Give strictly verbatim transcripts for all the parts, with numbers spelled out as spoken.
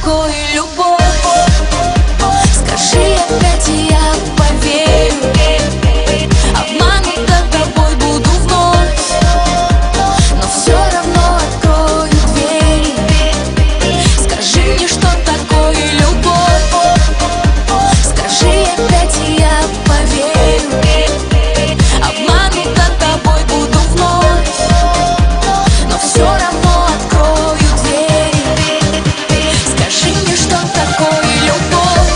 такое любовь? Скажи опять, и я поверю. Обманута тобой буду вновь, но все равно открою двери. Скажи мне, что такое любовь. Скажи опять, и я поверю. Обманута тобой буду вновь, но все равно открою двери. Скажи мне, что такое любовь.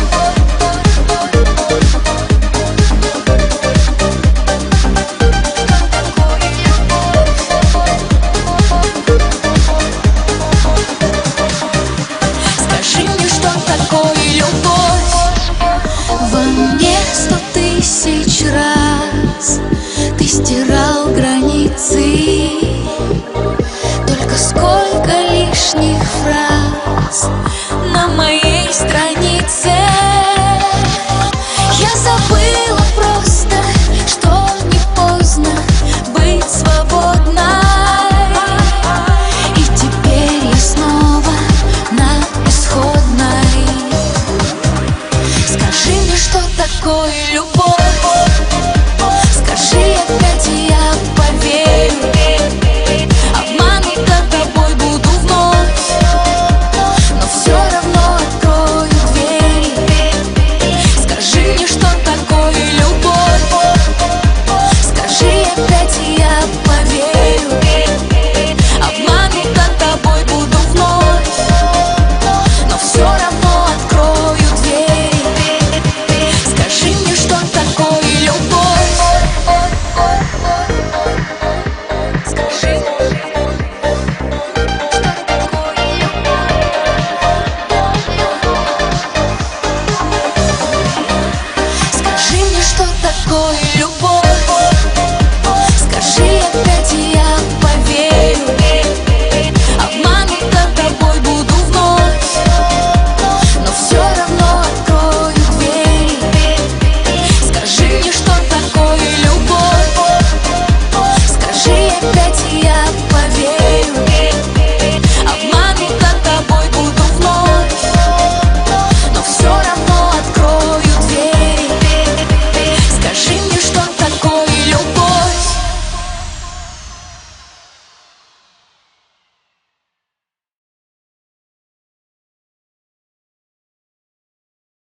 Скажи мне, что такое любовь. Во мне сто тысяч раз ты стирал границы, только сколько лишних фраз на моей